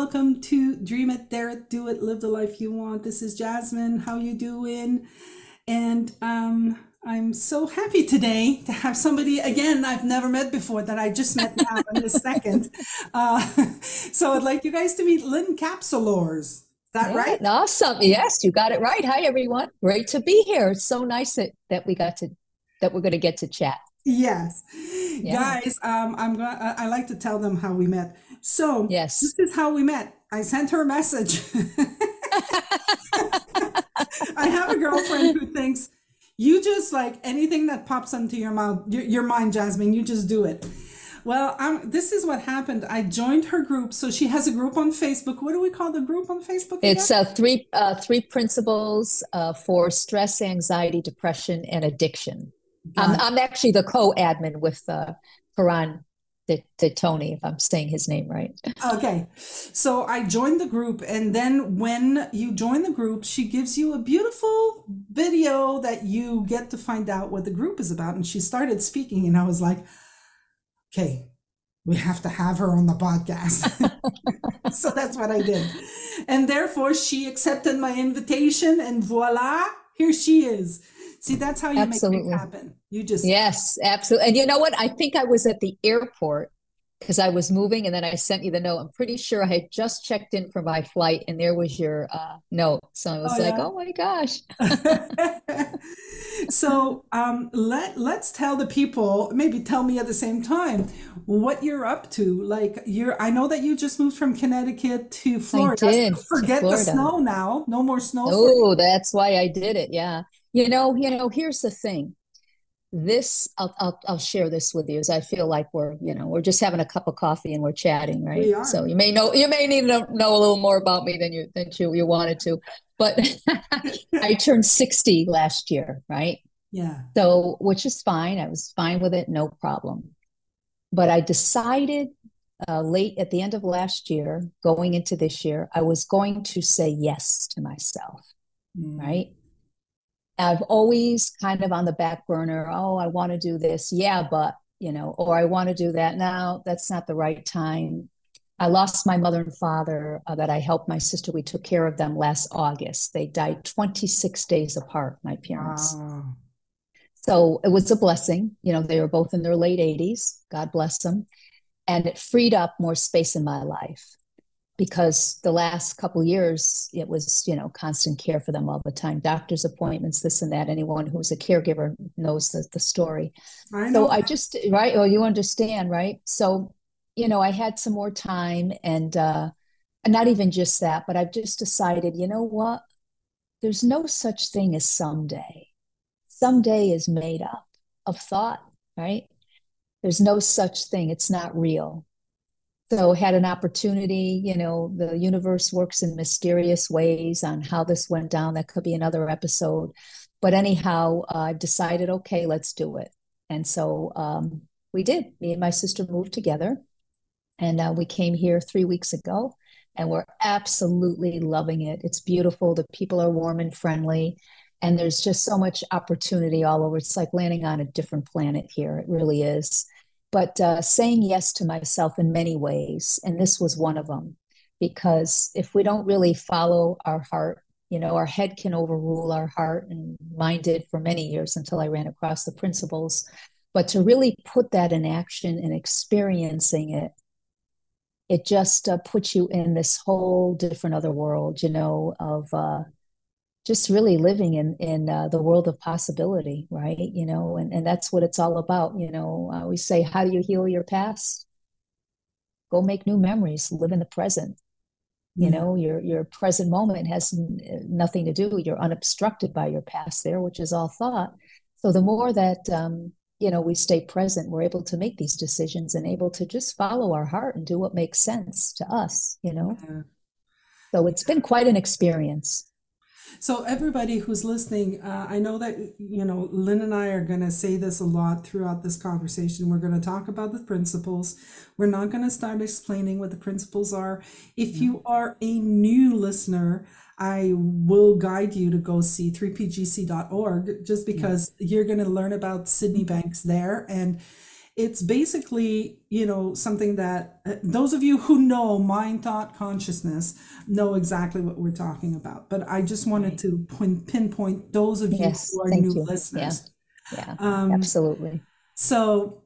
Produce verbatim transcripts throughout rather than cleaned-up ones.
welcome to Dream It, Dare It, Do It, Live the Life You Want. This is Jasmine. How you doing? And um, I'm so happy today to have somebody again I've never met before that I just met now in this second. Uh, so I'd like you guys to meet Lynn Capsulors. Is that Yeah, right? awesome. Yes, you got it right. Hi, everyone. Great to be here. It's so nice that that we got to that we're going to get to chat. Yes. Yeah. Guys, um, I'm going I I like to tell them how we met. So this Yes. is how we met. I sent her a message. I have a girlfriend who thinks you just like anything that pops into your mouth, your, your mind, Jasmine, you just do it. Well, I'm, this is what happened. I joined her group. So she has a group on Facebook. What do we call the group on Facebook again? It's uh, three uh, three principles uh, for stress, anxiety, depression, and addiction. I'm God. I'm actually the co-admin with uh, Karan De, De Tony, if I'm saying his name right. Okay. So I joined the group. And then when you join the group, she gives you a beautiful video that you get to find out what the group is about. And she started speaking. And I was like, okay, we have to have her on the podcast. So that's what I did. And therefore, she accepted my invitation, and voila, here she is. See, that's how you make things Absolutely. happen. You just, Yes, absolutely. And you know what? I think I was at the airport because I was moving and then I sent you the note. I'm pretty sure I had just checked in for my flight and there was your uh, note. So I oh, was like, yeah. oh my gosh. So um, let let's tell the people, maybe tell me at the same time, what you're up to. Like you're, I know that you just moved from Connecticut to I Florida. So did to forget the Florida. snow now. No more snow for you. Oh, that's why I did it. Yeah. You know, you know, here's the thing. This I'll, I'll I'll share this with you as I feel like we're, you know, we're just having a cup of coffee and we're chatting, right? We So are. you may know you may need to know a little more about me than you than you, you wanted to. But I turned sixty last year, right? Yeah. So, which is fine. I was fine with it, no problem. But I decided uh, late at the end of last year, going into this year, I was going to say yes to myself, Mm. right? I've always kind of on the back burner, oh, I want to do this. Yeah, but, you know, or I want to do that. Now that's not the right time. I lost my mother and father uh, that I helped my sister. We took care of them last August. They died twenty-six days apart, my parents. Wow. So it was a blessing. You know, they were both in their late eighties. God bless them. And it freed up more space in my life because the last couple of years it was, you know, constant care for them all the time, doctor's appointments, this and that. Anyone who's a caregiver knows the, the story. I So know. I just, right, oh, you understand, right? So, you know, I had some more time, and uh not even just that, but I've just decided, you know what, there's no such thing as someday. Someday is made up of thought, right? There's no such thing, it's not real. So had an opportunity, you know, the universe works in mysterious ways on how this went down. That could be another episode. But anyhow, I uh, decided, okay, let's do it. And so um, we did. Me and my sister moved together, and uh, we came here three weeks ago, and we're absolutely loving it. It's beautiful. The people are warm and friendly, and there's just so much opportunity all over. It's like landing on a different planet here. It really is. But uh, saying yes to myself in many ways, and this was one of them, because if we don't really follow our heart, you know, our head can overrule our heart, and mine did for many years until I ran across the principles. But to really put that in action and experiencing it, it just uh, puts you in this whole different other world, you know, of uh, just really living in in uh, the world of possibility, right? You know, and and that's what it's all about. You know, uh, we say, how do you heal your past? Go make new memories. Live in the present. You Yeah. know, your your present moment has n- nothing to do. You're unobstructed by your past there, which is all thought. So the more that um, you know we stay present, we're able to make these decisions and able to just follow our heart and do what makes sense to us. You know, Yeah. so it's been quite an experience. So everybody who's listening, uh, I know that you know Lynn and I are going to say this a lot throughout this conversation. We're going to talk about the principles. We're not going to start explaining what the principles are. If Yeah. you are a new listener, I will guide you to go see three p g c dot org just Yeah. because you're going to learn about Sydney Banks there. And it's basically, you know, something that uh, those of you who know mind, thought, consciousness know exactly what we're talking about. But I just wanted Right. to pin, pinpoint those of you Yes, who are thank new you. Yeah, listeners. yeah, Um, absolutely. so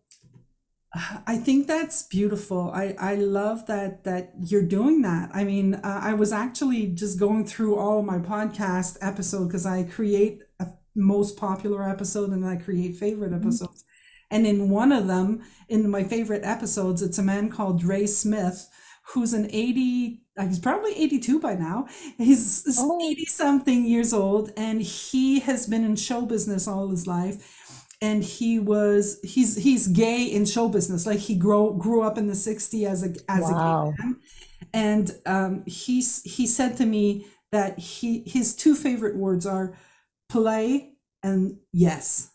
I think that's beautiful. I, I love that that you're doing that. I mean, uh, I was actually just going through all my podcast episodes because I create a most popular episode and I create favorite Mhm. episodes. And in one of them, in my favorite episodes, it's a man called Dre Smith, who's an eighty, uh, he's probably eighty-two by now. He's Oh, eighty something years old and he has been in show business all his life, and he was he's he's gay in show business, like he grow grew up in the sixties as a as a gay wow. man. And um he's he said to me that he his two favorite words are play and yes.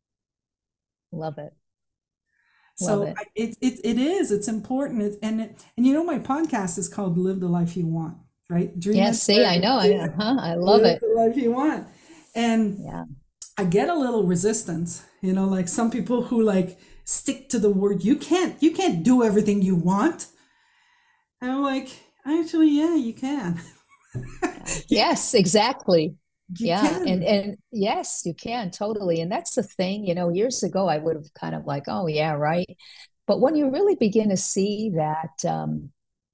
Love it. Love So it. I- it it, it is it's important. It, and it, and you know, my podcast is called Live the Life You Want, right? Dream Yeah, it, see, I know. I, yeah, uh-huh, I love live it. the life you want. And Yeah. I get a little resistance, you know, like some people who like stick to the word, you can't, you can't do everything you want. And I'm like, actually, yeah, you can. Yeah. You, Yes, exactly. you Yeah. And can. and yes, you can totally. And that's the thing, you know, years ago I would have kind of like, oh yeah, right. But when you really begin to see that um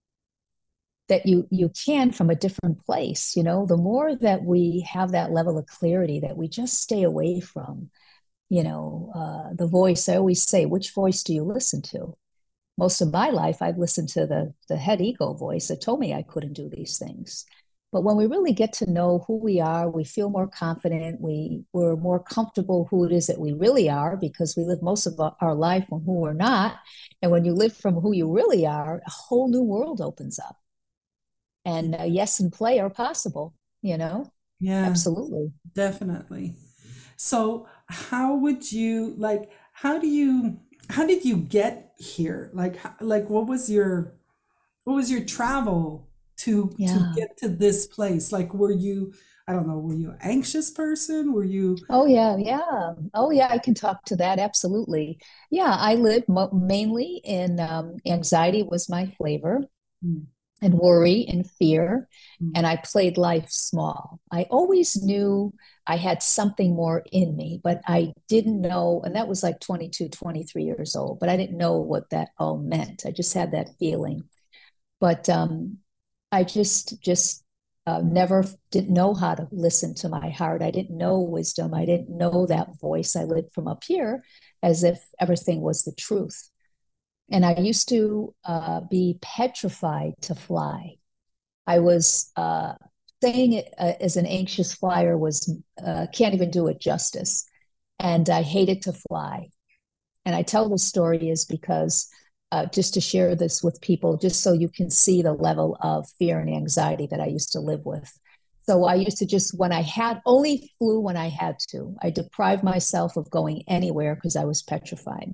that you you can from a different place, you know, the more that we have that level of clarity that we just stay away from, you know, uh the voice. I always say, which voice do you listen to? Most of my life, I've listened to the, the head ego voice that told me I couldn't do these things. But when we really get to know who we are, we feel more confident. We, we're more comfortable who it is that we really are because we live most of our life from who we're not. And when you live from who you really are, a whole new world opens up. And uh, yes, and play are possible, you know? Yeah, Absolutely. definitely. So how would you like, how do you, how did you get here? Like, h- like what was your, what was your travel to, to Yeah. get to this place? Like, were you, I don't know, were you an anxious person? Were you, Oh yeah, yeah. Oh yeah, I can talk to that. Absolutely. Yeah, I lived mo mainly in um, anxiety was my flavor, mm, and worry and fear, mm, and I played life small. I always knew I had something more in me, but I didn't know, and that was like twenty-two, twenty-three years old, but I didn't know what that all meant. I just had that feeling. But um, I just just uh, never didn't know how to listen to my heart. I didn't know wisdom. I didn't know that voice. I lived from up here as if everything was the truth. And I used to uh, be petrified to fly. I was uh, saying it uh, as an anxious flyer was uh, can't even do it justice. And I hated to fly. And I tell this story is because uh, just to share this with people, just so you can see the level of fear and anxiety that I used to live with. So I used to just, when I had, only flew when I had to. I deprived myself of going anywhere because I was petrified.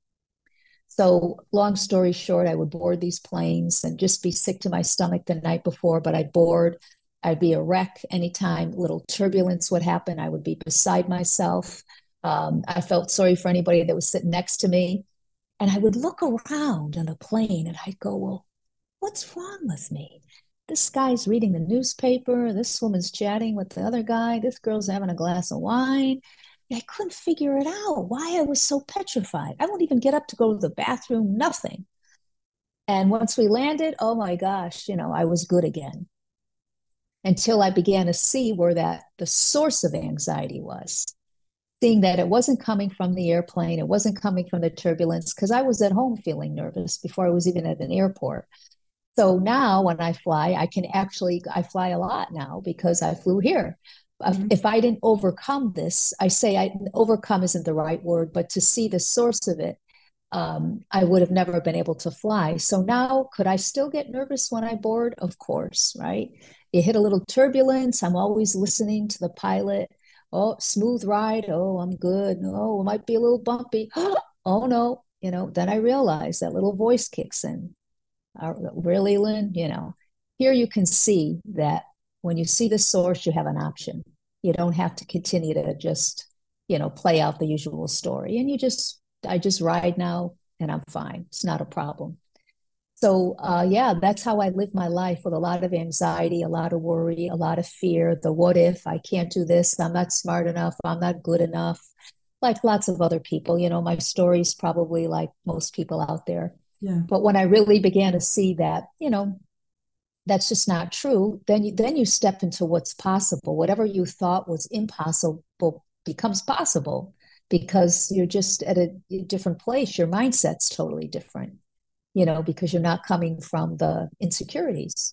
So, long story short, I would board these planes and just be sick to my stomach the night before, but I'd board. I'd be a wreck anytime little turbulence would happen. I would be beside myself. Um, I felt sorry for anybody that was sitting next to me. And I would look around on the plane and I'd go, well, what's wrong with me? This guy's reading the newspaper. This woman's chatting with the other guy. This girl's having a glass of wine. I couldn't figure it out why I was so petrified. I won't even get up to go to the bathroom, nothing. And once we landed, oh my gosh, you know, I was good again until I began to see where that the source of anxiety was. Seeing that it wasn't coming from the airplane, it wasn't coming from the turbulence, because I was at home feeling nervous before I was even at an airport. So now when I fly, I can actually, I fly a lot now because I flew here. mm, If I didn't overcome this, I say I overcome isn't the right word, but to see the source of it, um, I would have never been able to fly. So now, could I still get nervous when I board? Of course, right? You hit a little turbulence. I'm always listening to the pilot. Oh, smooth ride. Oh, I'm good. Oh, it might be a little bumpy. Oh no, you know. Then I realize that little voice kicks in. Uh, really, Lynn? You know, here you can see that when you see the source, you have an option. You don't have to continue to just, you know, play out the usual story. And you just, I just ride now and I'm fine. It's not a problem. So, uh, yeah, that's how I live my life, with a lot of anxiety, a lot of worry, a lot of fear. The what if, I can't do this, I'm not smart enough, I'm not good enough. Like lots of other people, you know, my story's probably like most people out there. Yeah. But when I really began to see that, you know, that's just not true, then you, then you step into what's possible. Whatever you thought was impossible becomes possible, because you're just at a different place. Your mindset's totally different, you know, because you're not coming from the insecurities.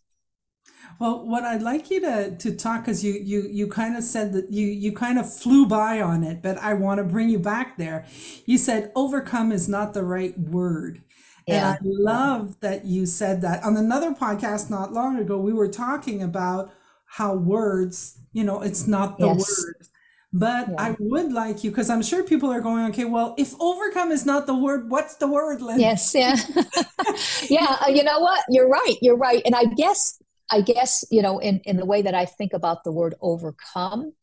Well, what I'd like you to to talk, because you you you kind of said that you you kind of flew by on it, but I want to bring you back there. You said overcome is not the right word. And I Yeah, yeah, love that you said that. On another podcast not long ago, we were talking about how words, you know, it's not the yes, word. But yeah, I would like you, because I'm sure people are going, okay, well, if overcome is not the word, what's the word, Lynn? yes, yeah. Yeah, uh, you know what? You're right. You're right. And I guess, I guess, you know, in, in the way that I think about the word overcome,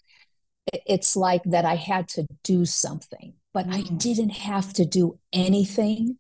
it's like that I had to do something, but I Mm, didn't have to do anything.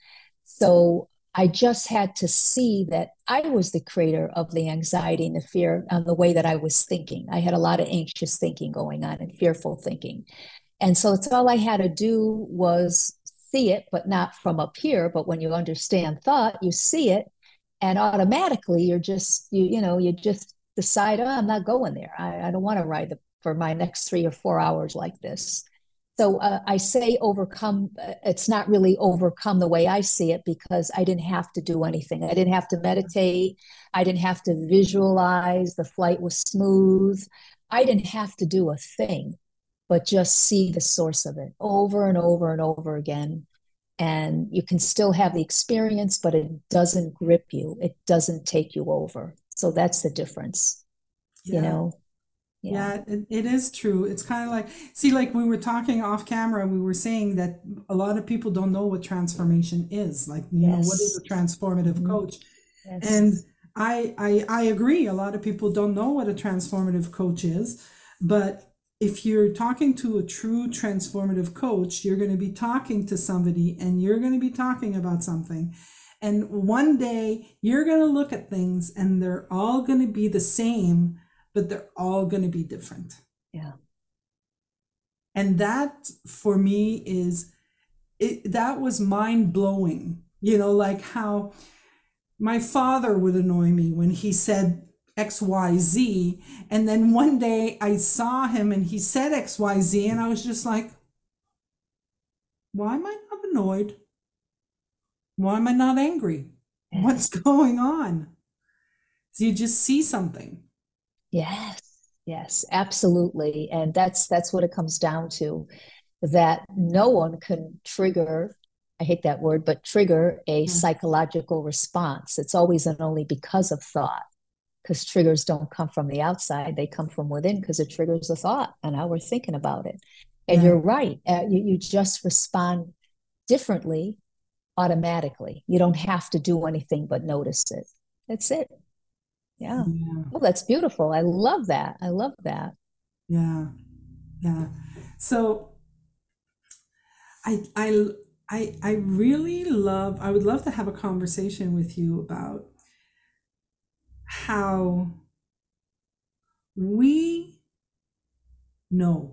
So I just had to see that I was the creator of the anxiety and the fear and the way that I was thinking. I had a lot of anxious thinking going on and fearful thinking. And so it's all I had to do was see it, but not from up here. But when you understand thought, you see it, and automatically you're just, you, you know, you just decide, oh, I'm not going there. I, I don't want to ride the, for my next three or four hours like this. So uh, I say overcome. uh, It's not really overcome the way I see it, because I didn't have to do anything. I didn't have to meditate. I didn't have to visualize. The flight was smooth. I didn't have to do a thing, but just see the source of it over and over and over again. And you can still have the experience, but it doesn't grip you, it doesn't take you over. So that's the difference, you yeah. know? Yeah. Yeah, it, it is true. It's kind of like, see, like we were talking off camera, we were saying that a lot of people don't know what transformation is. Like, you know, what is Yes. a transformative Mhm. coach? Yes. And I, I, I agree. A lot of people don't know what a transformative coach is, but if you're talking to a true transformative coach, you're going to be talking to somebody and you're going to be talking about something. And one day you're going to look at things and they're all going to be the same, but they're all going to be different. Yeah. And that for me is it, that was mind blowing. You know, like how my father would annoy me when he said X Y Z. And then one day I saw him and he said X Y Z, and I was just like, why am I not annoyed? Why am I not angry? What's Yes. going on? So you just see something. Yes. Yes, absolutely. And that's that's what it comes down to, that no one can trigger, I hate that word, but trigger a Yeah. psychological response. It's always and only because of thought, because triggers don't come from the outside, they come from within, because it triggers a thought and how we're thinking about it. And Yeah. you're right, uh, you, you just respond differently automatically. You don't have to do anything but notice it. That's it. Yeah. Yeah. Oh, that's beautiful. I love that. I love that. Yeah. Yeah. So I I I I really love I would love to have a conversation with you about how we know.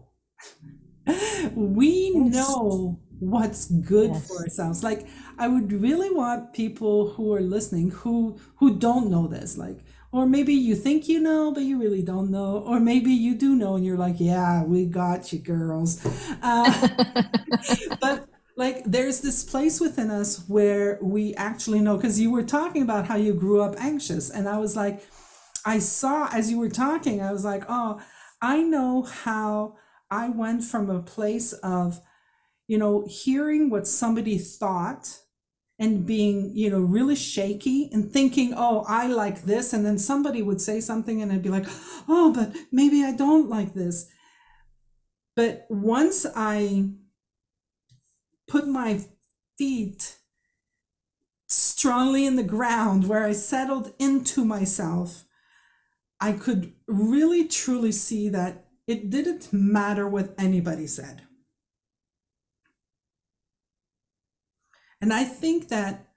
We Yes. know what's good for Yes. ourselves. Like I would really want people who are listening who who don't know this, like, or maybe you think you know but you really don't know, or maybe you do know and you're like, yeah, we got you girls. Uh, but like there's this place within us where we actually know, because you were talking about how you grew up anxious, and I was like, I saw as you were talking, I was like, oh, I know how I went from a place of, you know, hearing what somebody thought and being, you know, really shaky and thinking, oh, I like this. And then somebody would say something and I'd be like, oh, but maybe I don't like this. But once I put my feet strongly in the ground, where I settled into myself, I could really truly see that it didn't matter what anybody said. And I think that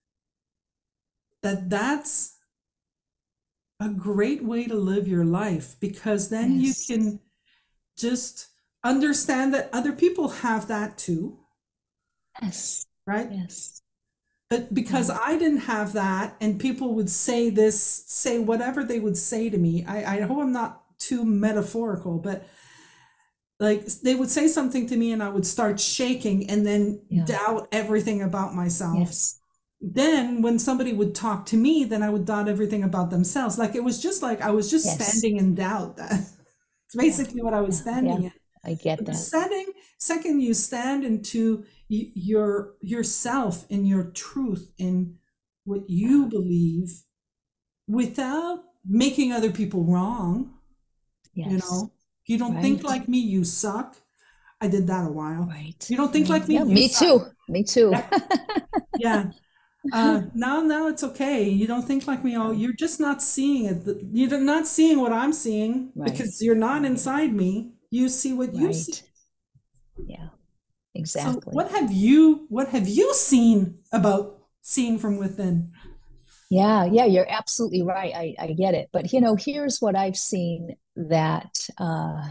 that that's a great way to live your life, because then you Yes. can just understand that other people have that too, Yes. right? Yes. But because Right. I didn't have that, and people would say this, say whatever they would say to me, I, I hope I'm not too metaphorical, but like they would say something to me and I would start shaking and then Yeah. doubt everything about myself. Yes. Then when somebody would talk to me, then I would doubt everything about themselves. Like it was just like I was just Yes. standing in doubt. That's Yeah. basically what I was Yeah. Yeah. standing in. I get But the that. setting, second, you stand into your yourself, in your truth, in what you Yeah. believe, without making other people wrong. You Yes. know, you don't think Right. like me, you suck. I did that a while. Right. You don't think Right. like me, Yeah. you Me suck. too. Me too. Yeah. Yeah. Uh, now, now it's okay. You don't think like me. Oh, Yeah. you're just not seeing it. You're not seeing what I'm seeing Right. because you're not Right. inside me. You see what you see. Right. Yeah. So, Exactly. what have you, what have you seen about seeing from within? Yeah. Yeah. You're absolutely right. I, I get it. But, you know, here's what I've seen that uh,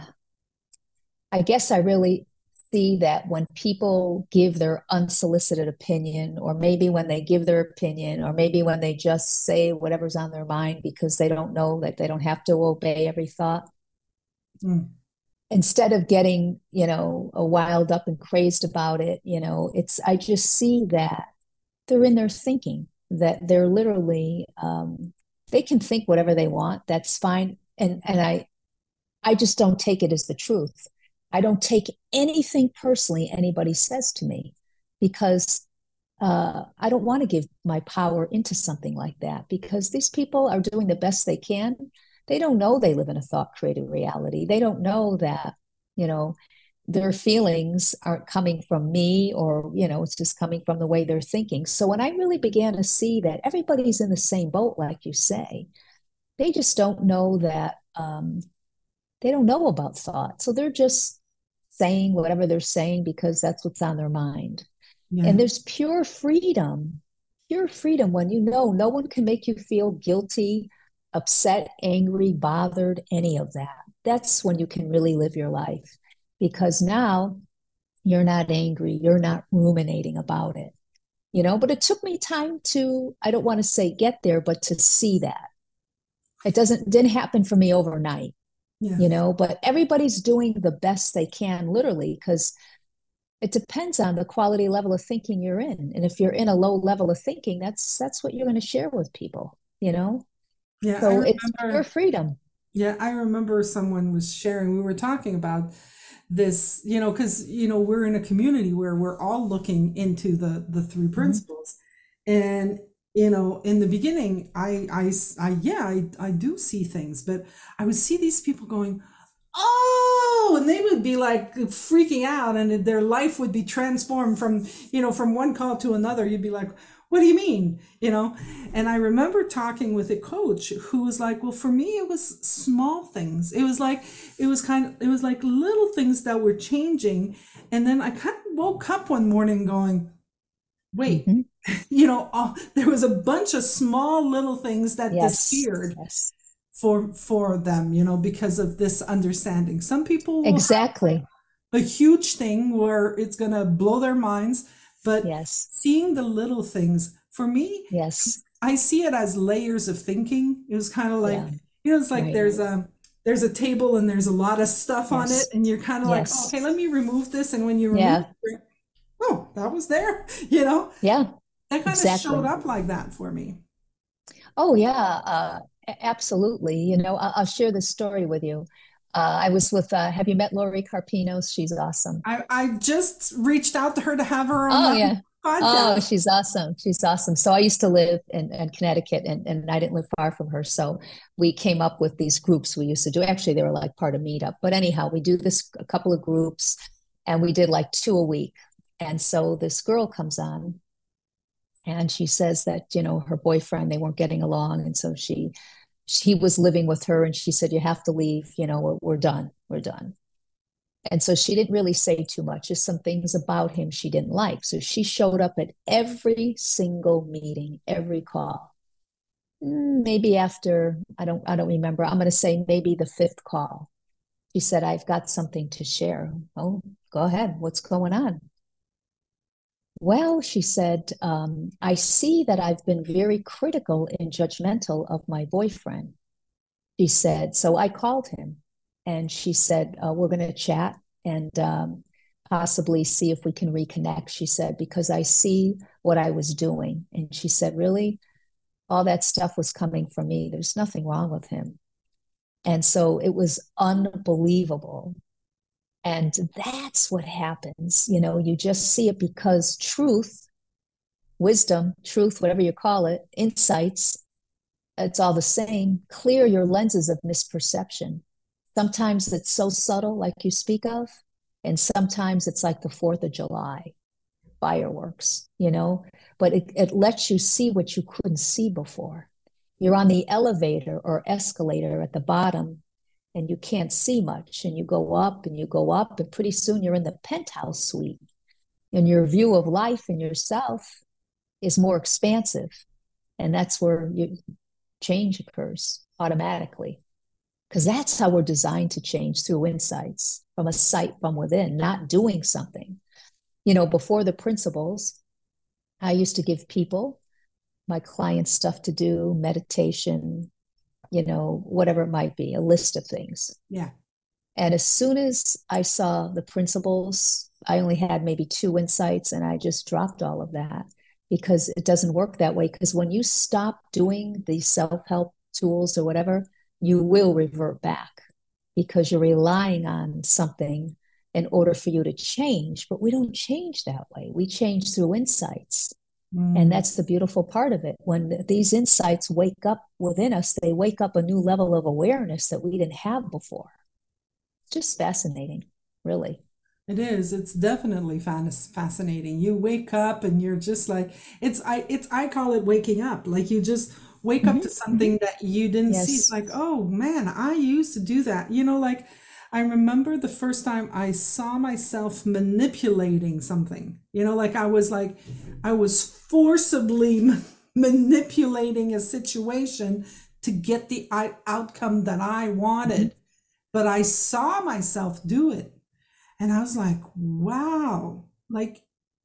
I guess I really see that when people give their unsolicited opinion, or maybe when they give their opinion, or maybe when they just say whatever's on their mind because they don't know that they don't have to obey every thought, Mm, instead of getting, you know, a wild up and crazed about it, you know, it's, I just see that they're in their thinking, that they're literally, um, they can think whatever they want. That's fine. And, and I, I just don't take it as the truth. I don't take anything personally anybody says to me, because uh, I don't want to give my power into something like that, because these people are doing the best they can. They don't know they live in a thought created reality. They don't know that, you know, their feelings aren't coming from me, or, you know, it's just coming from the way they're thinking. So when I really began to see that everybody's in the same boat, like you say, they just don't know that, um, they don't know about thought. So they're just saying whatever they're saying because that's what's on their mind. And yeah. there's pure freedom, pure freedom when you know no one can make you feel guilty, upset, angry, bothered, any of that. That's when you can really live your life, because now you're not angry, you're not ruminating about it. You know, but it took me time to, I don't want to say get there, but to see that. It doesn't didn't happen for me overnight, Yeah. you know, but everybody's doing the best they can, literally, because it depends on the quality level of thinking you're in. And if you're in a low level of thinking, that's that's what you're going to share with people, you know? Yeah. I So it's pure remember, freedom. yeah, I remember someone was sharing, we were talking about this, you know, because, you know, we're in a community where we're all looking into the the three Mhm. principles. And, you know, in the beginning, I, I, I yeah, I, I do see things, but I would see these people going, oh, and they would be like freaking out, and their life would be transformed from, you know, from one call to another. You'd be like, what do you mean? You know? And I remember talking with a coach who was like, well, for me, it was small things. It was like, it was kind of, it was like little things that were changing. And then I kind of woke up one morning going, wait, Mhm. you know, oh, there was a bunch of small little things that Yes. disappeared Yes. for for them, you know, because of this understanding. Some people will Exactly. have a huge thing where it's going to blow their minds, but Yes. seeing the little things, for me, Yes. I see it as layers of thinking. It was kind of like, Yeah. you know, it's like Right. there's a there's a table and there's a lot of stuff on it, Yes. and you're kind of like, oh, Yes. okay, let me remove this. And when you remove Yeah. it, oh, that was there, you know, Yeah. that kind of showed Exactly. up like that for me. Oh, yeah. Uh, absolutely. You know, I'll, I'll share this story with you. Uh, I was with, uh, have you met Lori Carpinos? She's awesome. I, I just reached out to her to have her on Oh, my yeah. Oh, podcast. she's awesome. She's awesome. So I used to live in, in Connecticut, and, and I didn't live far from her. So we came up with these groups we used to do. Actually, they were like part of Meetup. But anyhow, we do this a couple of groups, and we did like two a week. And so this girl comes on, and she says that, you know, her boyfriend, they weren't getting along. And so she, he was living with her, and she said, you have to leave, you know, we're, we're done. We're done. And so she didn't really say too much, just some things about him she didn't like. So she showed up at every single meeting, every call. Mm, Maybe after, I don't, I don't remember. I'm going to say maybe the fifth call. She said, I've got something to share. Oh, go ahead. What's going on? Well, she said, um, I see that I've been very critical and judgmental of my boyfriend. She said, so I called him and she said, uh, we're going to chat and um, possibly see if we can reconnect. She said, because I see what I was doing. And she said, really, all that stuff was coming from me. There's nothing wrong with him. And so it was unbelievable. And that's what happens. You know, you just see it because truth, wisdom, truth, whatever you call it, insights, it's all the same. Clear your lenses of misperception. Sometimes it's so subtle, like you speak of, and sometimes it's like the fourth of July fireworks, you know, but it, it lets you see what you couldn't see before. You're on the elevator or escalator at the bottom and you can't see much, and you go up and you go up, and pretty soon you're in the penthouse suite, and your view of life and yourself is more expansive. And that's where you, change occurs automatically, because that's how we're designed to change, through insights from a sight from within, not doing something. You know, before the principles, I used to give people, my clients, stuff to do, meditation, you know, whatever it might be, a list of things. Yeah. And as soon as I saw the principles, I only had maybe two insights, and I just dropped all of that, because it doesn't work that way. Because when you stop doing the self-help tools or whatever, you will revert back, because you're relying on something in order for you to change. But we don't change that way. We change through insights. Mm. And that's the beautiful part of it. When these insights wake up within us, they wake up a new level of awareness that we didn't have before. It's just fascinating, really. It is. It's definitely fascinating. You wake up and you're just like, it's I it's I call it waking up. Like, you just wake mm-hmm. up to something mm-hmm. that you didn't yes. see. It's like, oh man, I used to do that. You know, like, I remember the first time I saw myself manipulating something. You know, like I was like, I was forcibly ma- manipulating a situation to get the I- outcome that I wanted. Mm-hmm. But I saw myself do it. And I was like, wow, like,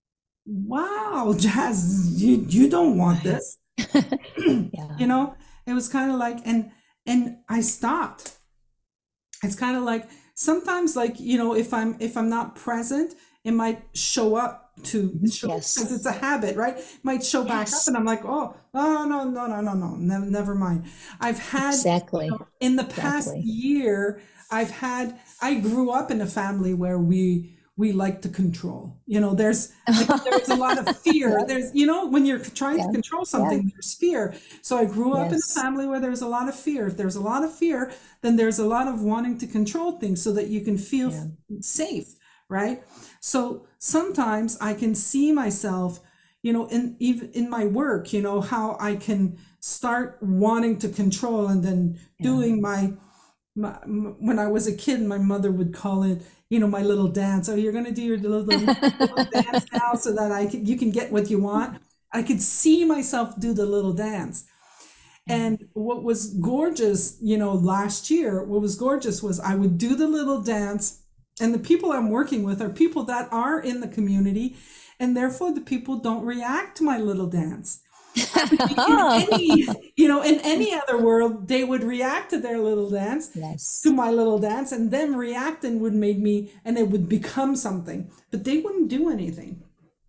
wow, Jazz, you, you don't want this. yeah. You know, it was kind of like, and, and I stopped. It's kind of like, sometimes, like, you know, if I'm, if I'm not present, it might show up to show, yes. because it's a habit, right? It might show back yes. up, and I'm like, oh, oh, no, no, no, no, no, never, never mind. I've had, exactly. you know, in the past exactly. year, I've had, I grew up in a family where we, we like to control, you know, there's, like, there's a lot of fear. yeah. There's, you know, when you're trying yeah. to control something, yeah. there's fear. So I grew up yes. in a family where there's a lot of fear. If there's a lot of fear, then there's a lot of wanting to control things so that you can feel yeah. safe. Right. So sometimes I can see myself, you know, in even in my work, you know, how I can start wanting to control, and then yeah. doing my, my, when I was a kid, my mother would call it, you know, my little dance. Oh, you're going to do your little, little dance now so that I can, you can get what you want. I could see myself do the little dance. And what was gorgeous, you know, last year, what was gorgeous was I would do the little dance. And the people I'm working with are people that are in the community, and therefore the people don't react to my little dance. in any, you know, in any other world, they would react to their little dance, yes. to my little dance, and them reacting would make me, and it would become something, but they wouldn't do anything.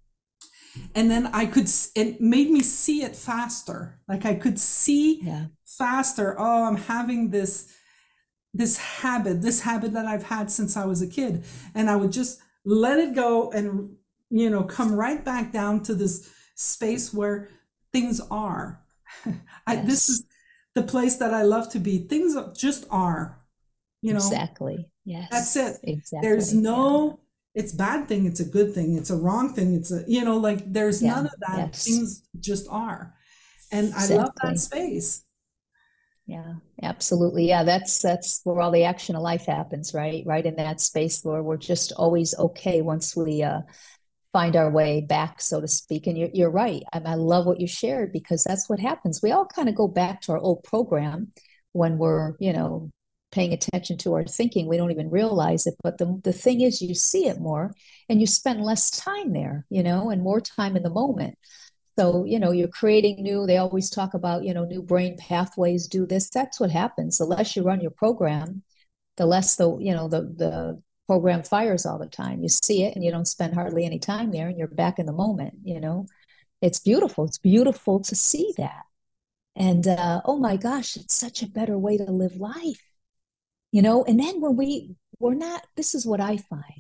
And then I could, it made me see it faster. Like I could see yeah. faster. Oh, I'm having this this habit, this habit that I've had since I was a kid. And I would just let it go and, you know, come right back down to this space where things are. I, yes. This is the place that I love to be. Things just are, you know. Exactly. Yes. That's it. Exactly. There's no, yeah. it's bad thing. It's a good thing. It's a wrong thing. It's a, you know, like there's yeah. none of that. Yes. Things just are. And exactly. I love that space. Yeah, absolutely. Yeah, that's that's where all the action of life happens, right? Right in that space where we're just always okay once we uh, find our way back, so to speak. And you're you're right. I, I love what you shared because that's what happens. We all kind of go back to our old program when we're, you know, paying attention to our thinking. We don't even realize it. But the the thing is, you see it more, and you spend less time there, you know, and more time in the moment. So, you know, you're creating new, they always talk about, you know, new brain pathways, do this. That's what happens. The less you run your program, the less the, you know, the the program fires all the time. You see it and you don't spend hardly any time there and you're back in the moment, you know. It's beautiful. It's beautiful to see that. And uh, oh my gosh, it's such a better way to live life, you know. And then when we we're not, this is what I find.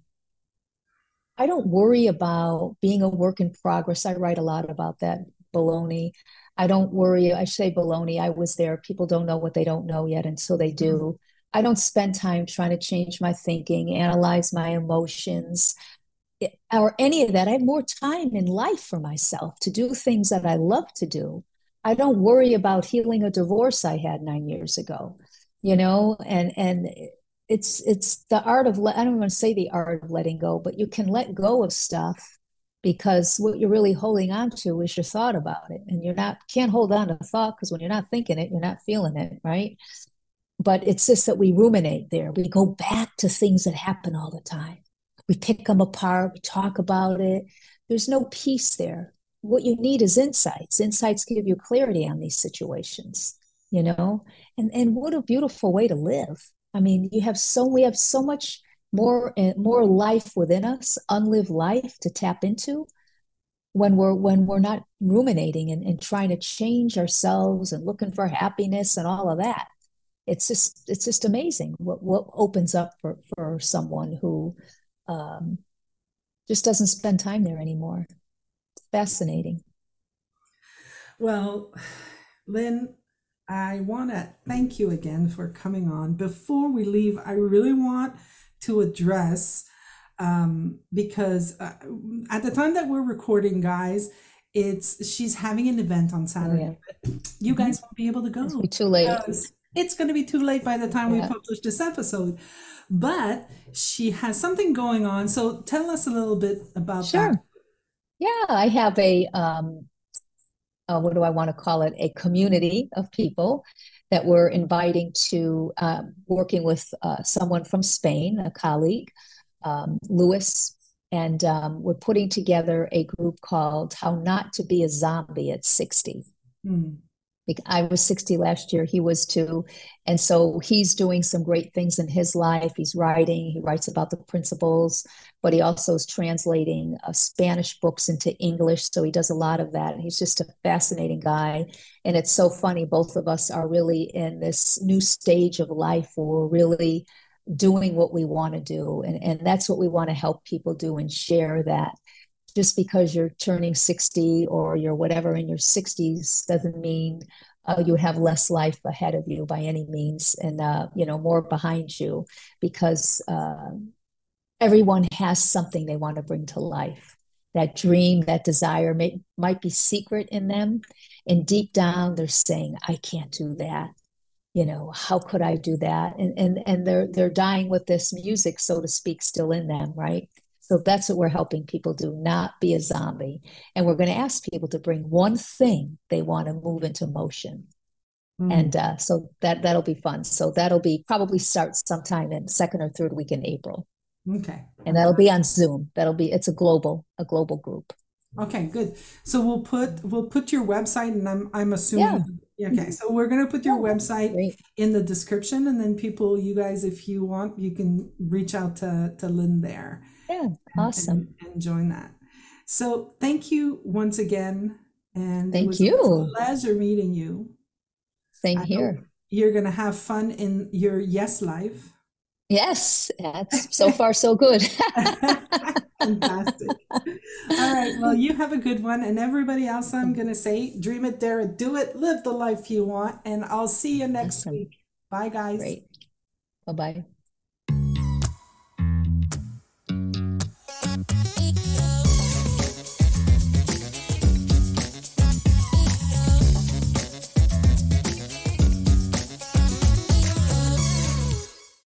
I don't worry about being a work in progress. I write a lot about that baloney. I don't worry. I say baloney. I was there. People don't know what they don't know yet until they Mhm. do. I don't spend time trying to change my thinking, analyze my emotions, eh, or any of that. I have more time in life for myself to do things that I love to do. I don't worry about healing a divorce I had nine years ago, you know, and and it's it's the art of I don't want to say the art of letting go, but you can let go of stuff because what you're really holding on to is your thought about it, and you're not can't hold on to thought because when you're not thinking it, you're not feeling it, right? But it's just that we ruminate there. We go back to things that happen all the time. We pick them apart. We talk about it. There's no peace there. What you need is insights. Insights give you clarity on these situations, you know? And and what a beautiful way to live. I mean, you have so we have so much more uh, more life within us, unlived life to tap into when we're when we're not ruminating and, and trying to change ourselves and looking for happiness and all of that. It's just it's just amazing what what opens up for for someone who um, just doesn't spend time there anymore. It's fascinating. Well, Lynn, I want to thank you again for coming on. Before we leave, I really want to address, um, because uh, at the time that we're recording, guys, it's she's having an event on Oh yeah. Saturday. You Mm-hmm. guys won't be able to It's go be too late. because it's going to be too late by the time we Yeah. publish this episode. But she has something going on. So tell us a little bit about that. Sure. Yeah, I have a um, uh, what do I want to call it? A community of people that we're inviting to um, working with uh, someone from Spain, a colleague, um, Lewis, and um, we're putting together a group called How Not to Be a Zombie at sixty. Mm. I was sixty last year. He was too. And so he's doing some great things in his life. He's writing, he writes about the principles, but he also is translating uh, Spanish books into English. So he does a lot of that. And he's just a fascinating guy. And it's so funny. Both of us are really in this new stage of life where we're really doing what we want to do. And, and that's what we want to help people do and share that just because you're turning sixty or you're whatever in your sixties doesn't mean uh, you have less life ahead of you by any means and uh, you know more behind you because uh, everyone has something they want to bring to life. That dream, that desire may, might be secret in them, and deep down they're saying I can't do that. You know, how could I do that? And and and they're they're dying with this music, so to speak, still in them, right? So that's what we're helping people do, not be a zombie. And we're going to ask people to bring one thing they want to move into motion. Mm. And uh, so that that'll be fun. So that'll be probably start sometime in second or third week in April. Okay. And that'll be on Zoom. That'll be it's a global a global group. Okay, good. So we'll put we'll put your website, and I'm I'm Yeah. assuming yeah, okay. So we're gonna put your Yeah. website Great. in the description, and then people, you guys, if you want, you can reach out to to Lynn there Yeah. and, and, Awesome. and join that. So thank you once again, and it Thank was a you. pleasure meeting you. Same I hope here. you're gonna have fun in your yes life. Yes, that's so far so good. Fantastic. All right. Well, you have a good one. And everybody else, I'm going to say, dream it, dare it, do it, live the life you want. And I'll see you next Awesome. week. Bye, guys. Great. Bye bye.